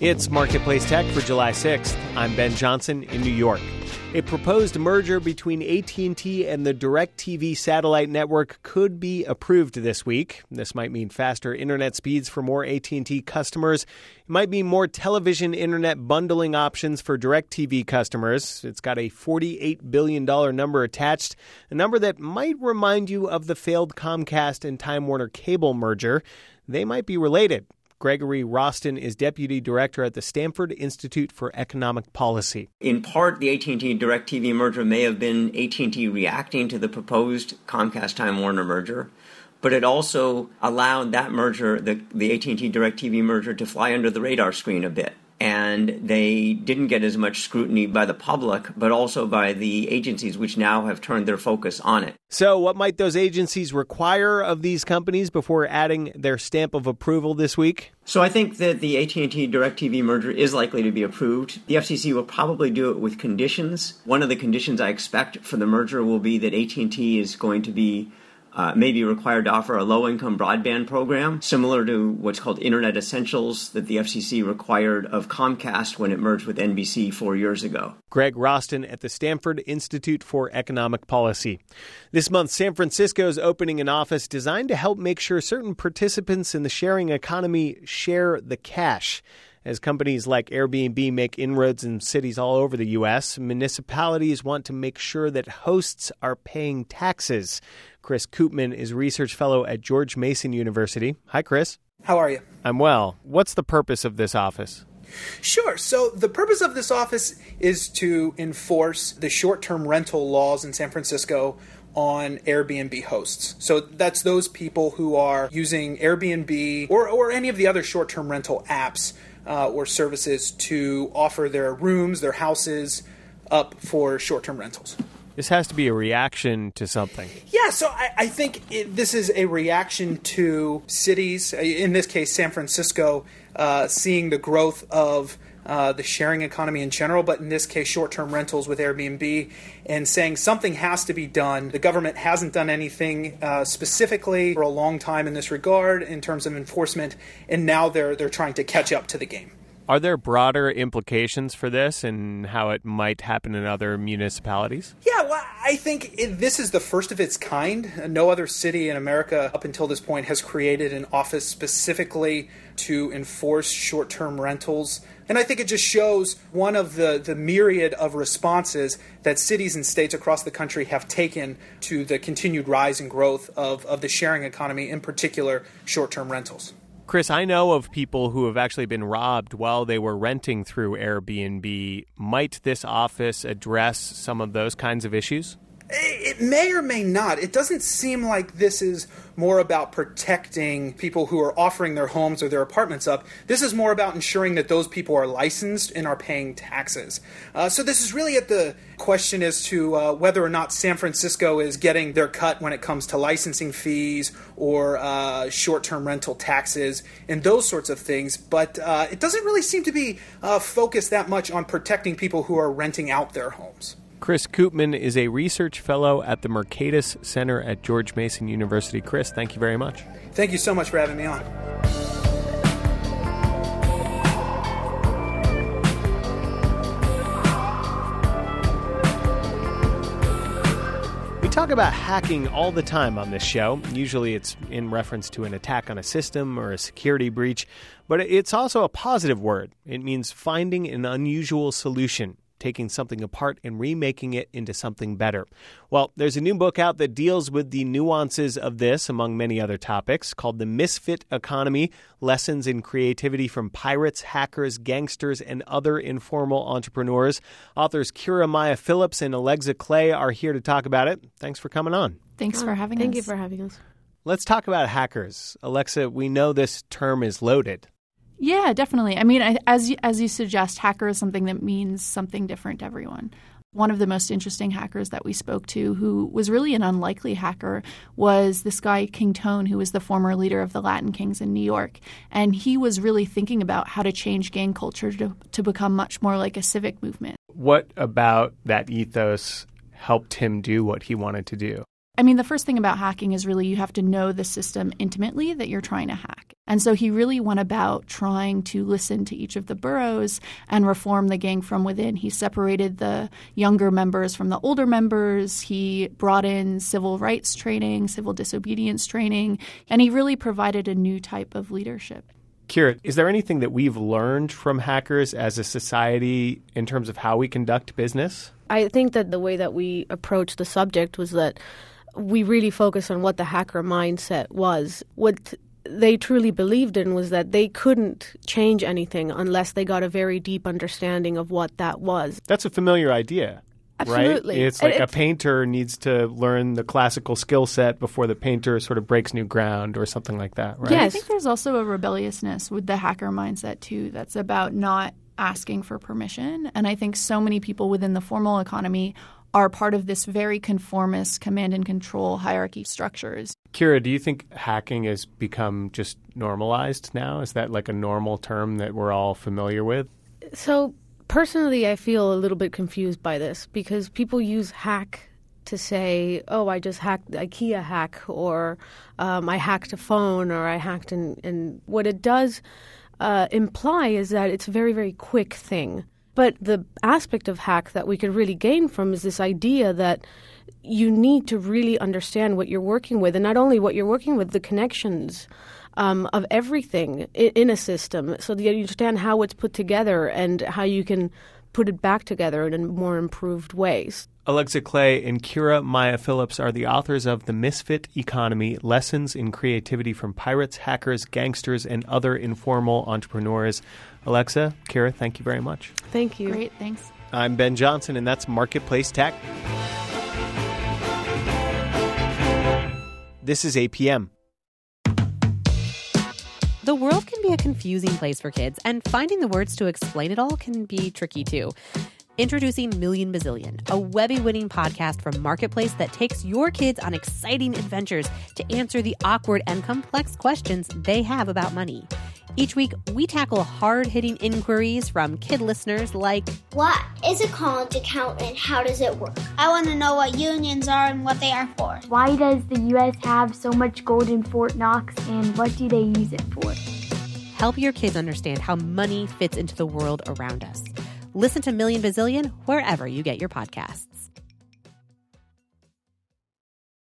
It's Marketplace Tech for July 6th. I'm Ben Johnson in New York. A proposed merger between AT&T and the DirecTV satellite network could be approved this week. This might mean faster internet speeds for more AT&T customers. It might mean more television internet bundling options for DirecTV customers. It's got a $48 billion number attached, a number that might remind you of the failed Comcast and Time Warner Cable merger. They might be related. Gregory Roston is deputy director at the Stanford Institute for Economic Policy. In part, the AT&T DirecTV merger may have been AT&T reacting to the proposed Comcast-Time Warner merger, but it also allowed that merger, the AT&T DirecTV merger, to fly under the radar screen a bit. And they didn't get as much scrutiny by the public, but also by the agencies, which now have turned their focus on it. So what might those agencies require of these companies before adding their stamp of approval this week? So I think that the AT&T DirecTV merger is likely to be approved. The FCC will probably do it with conditions. One of the conditions I expect for the merger will be that AT&T is going to be may be required to offer a low-income broadband program, similar to what's called Internet Essentials that the FCC required of Comcast when it merged with NBC 4 years ago. Greg Roston at the Stanford Institute for Economic Policy. This month, San Francisco is opening an office designed to help make sure certain participants in the sharing economy share the cash. As companies like Airbnb make inroads in cities all over the U.S., municipalities want to make sure that hosts are paying taxes. Chris Koopman is research fellow at George Mason University. Hi, Chris. How are you? I'm well. What's the purpose of this office? Sure. So the purpose of this office is to enforce the short-term rental laws in San Francisco on Airbnb hosts. So that's those people who are using Airbnb or any of the other short-term rental apps or services to offer their rooms, their houses up for short-term rentals. This has to be a reaction to something. Yeah, so I think this is a reaction to cities, in this case San Francisco, seeing the growth of the sharing economy in general, but in this case short-term rentals with Airbnb, and saying something has to be done. The government hasn't done anything specifically for a long time in this regard in terms of enforcement, and now they're trying to catch up to the game. Are there broader implications for this and how it might happen in other municipalities? Yeah, well, I think this is the first of its kind. No other city in America up until this point has created an office specifically to enforce short-term rentals. And I think it just shows one of the myriad of responses that cities and states across the country have taken to the continued rise and growth of the sharing economy, in particular short-term rentals. Chris, I know of people who have actually been robbed while they were renting through Airbnb. Might this office address some of those kinds of issues? It may or may not. It doesn't seem like this is more about protecting people who are offering their homes or their apartments up. This is more about ensuring that those people are licensed and are paying taxes. So this is really at the question as to whether or not San Francisco is getting their cut when it comes to licensing fees or short-term rental taxes and those sorts of things. But it doesn't really seem to be focused that much on protecting people who are renting out their homes. Chris Koopman is a research fellow at the Mercatus Center at George Mason University. Chris, thank you very much. Thank you so much for having me on. We talk about hacking all the time on this show. Usually it's in reference to an attack on a system or a security breach, but it's also a positive word. It means finding an unusual solution, taking something apart and remaking it into something better. Well, there's a new book out that deals with the nuances of this, among many other topics, called The Misfit Economy: Lessons in Creativity from Pirates, Hackers, Gangsters, and Other Informal Entrepreneurs. Authors Kira Maya Phillips and Alexa Clay are here to talk about it. Thanks for coming on. Thanks for having us. Thank you for having us. Let's talk about hackers. Alexa, we know this term is loaded. Yeah, definitely. I mean, as you suggest, hacker is something that means something different to everyone. One of the most interesting hackers that we spoke to, who was really an unlikely hacker, was this guy, King Tone, who was the former leader of the Latin Kings in New York. And he was really thinking about how to change gang culture to become much more like a civic movement. What about that ethos helped him do what he wanted to do? I mean, the first thing about hacking is really you have to know the system intimately that you're trying to hack. And so he really went about trying to listen to each of the boroughs and reform the gang from within. He separated the younger members from the older members. He brought in civil rights training, civil disobedience training, and he really provided a new type of leadership. Kira, is there anything that we've learned from hackers as a society in terms of how we conduct business? I think that the way that we approached the subject was that we really focused on what the hacker mindset was. What they truly believed in was that they couldn't change anything unless they got a very deep understanding of what that was. That's a familiar idea. Absolutely. Right? It's like a painter needs to learn the classical skill set before the painter sort of breaks new ground or something like that, right? Yes. I think there's also a rebelliousness with the hacker mindset, too, that's about not asking for permission. And I think so many people within the formal economy are part of this very conformist command and control hierarchy structures. Kira, do you think hacking has become just normalized now? Is that like a normal term that we're all familiar with? So personally, I feel a little bit confused by this because people use hack to say, oh, I just hacked the IKEA hack, or I hacked a phone, or I hacked and what it does imply is that it's a very, very quick thing. But the aspect of hack that we could really gain from is this idea that you need to really understand what you're working with, and not only what you're working with, the connections of everything in a system, so that you understand how it's put together and how you can put it back together in more improved ways. Alexa Clay and Kira Maya Phillips are the authors of The Misfit Economy, Lessons in Creativity from Pirates, Hackers, Gangsters, and Other Informal Entrepreneurs. Alexa, Kira, thank you very much. Thank you. Great, thanks. I'm Ben Johnson, and that's Marketplace Tech. This is APM. The world can be a confusing place for kids, and finding the words to explain it all can be tricky too. Introducing Million Bazillion, a Webby-winning podcast from Marketplace that takes your kids on exciting adventures to answer the awkward and complex questions they have about money. Each week, we tackle hard-hitting inquiries from kid listeners like, what is a college account and how does it work? I want to know what unions are and what they are for. Why does the U.S. have so much gold in Fort Knox, and what do they use it for? Help your kids understand how money fits into the world around us. Listen to Million Bazillion wherever you get your podcasts.